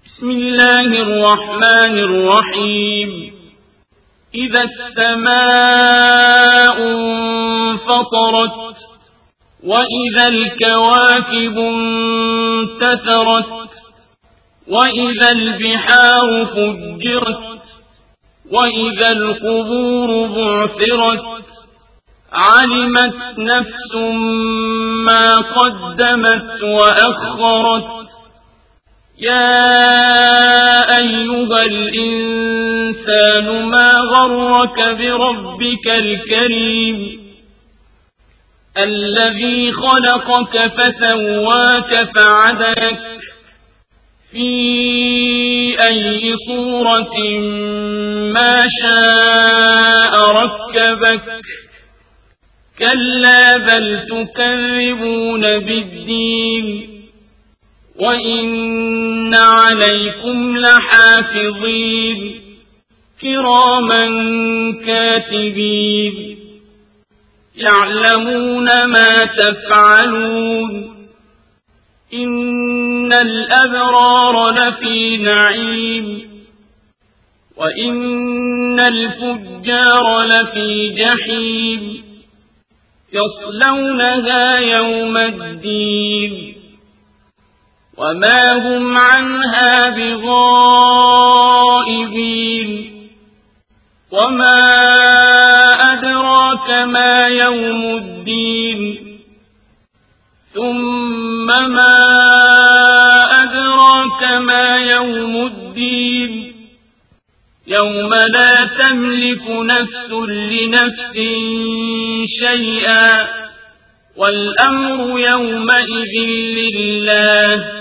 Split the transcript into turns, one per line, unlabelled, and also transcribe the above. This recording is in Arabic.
بسم الله الرحمن الرحيم إذا السماء انفطرت وإذا الكواكب انتثرت وإذا البحار فجرت وإذا القبور بعثرت علمت نفس ما قدمت وأخرت يا أيها الإنسان ما غرك بربك الكريم الذي خلقك فسواك فعدلك في أي صورة ما شاء ركبك كلا بل تكذبون بالدين وإن عليكم لحافظين كراما كاتبين يعلمون ما تفعلون إن الأبرار لفي نعيم وإن الفجار لفي جحيم يصلونها يوم الدين وما هم عنها بغائبين وما أدراك ما يوم الدين ثم ما أدراك ما يوم الدين يوم لا تملك نفس لنفس شيئا والأمر يومئذ لله